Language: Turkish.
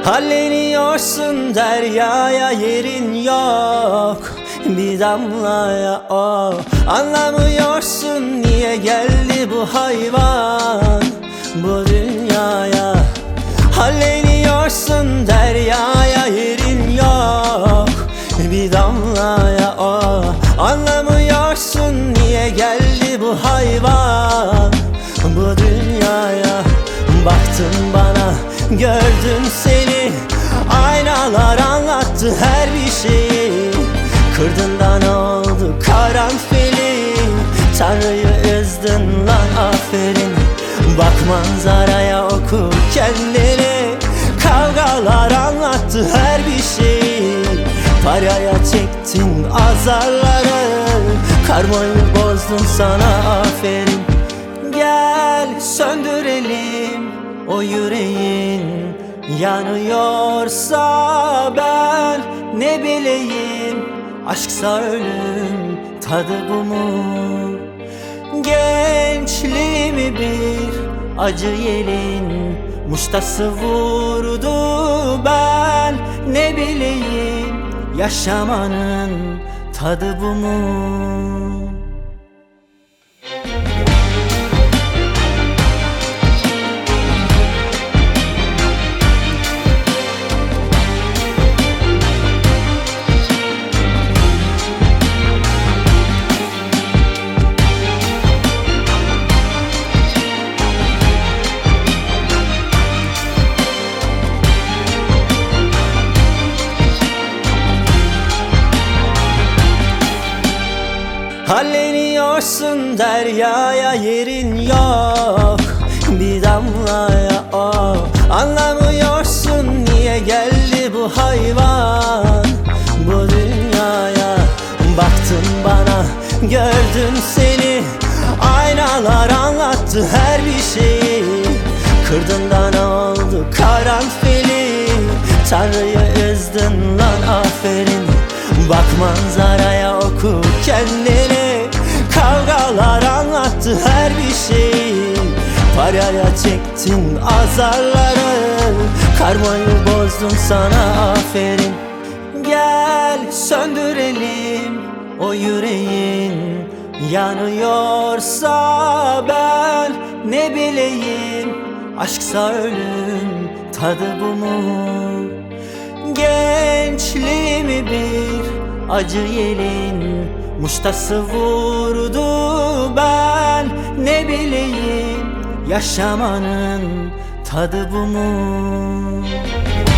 Halleniyorsun deryaya, yerin yok bir damlaya. Anlamıyorsun niye geldi bu hayvan bu dünyaya. Halleniyorsun deryaya, yerin yok bir damlaya. Anlamıyorsun niye geldi bu hayvan bu dünyaya. Baktın bana, gördüm seni, aynalar anlattı her bir şeyi. Kırdın da ne oldu karanfili, Tanrı'yı üzdün lan aferin. Bak manzaraya, oku kendini, kavgalar anlattı her bir şeyi. Paraya çektin azarları, karmayı bozdun, sana aferin. Gel söndürelim o yüreğin, yanıyorsa ben ne bileyim. Aşksa ölüm, tadı bu mu? Gençliğimi bir acı yelin muştası vurdu, ben ne bileyim. Yaşamanın tadı bu mu? Halleniyorsun deryaya, yerin yok bir damlaya. Anlamıyorsun niye geldi bu hayvan bu dünyaya. Baktın bana, gördüm seni, aynalar anlattı her bir şeyi. Kırdın da ne oldu karanfili, Tanrı'yı üzdün lan aferin. Bak manzaraya, oku kendini, kavgalar anlattı her bir şeyi. Paraya çektin azarları, karmayı bozdun, sana aferin. Gel söndürelim o yüreğin, yanıyorsa ben ne bileyim. Aşksa ölüm, tadı bu mu? Gençliğimi bir acı yelin muştası vurdu, ben ne bileyim. Yaşamanın tadı bu mu?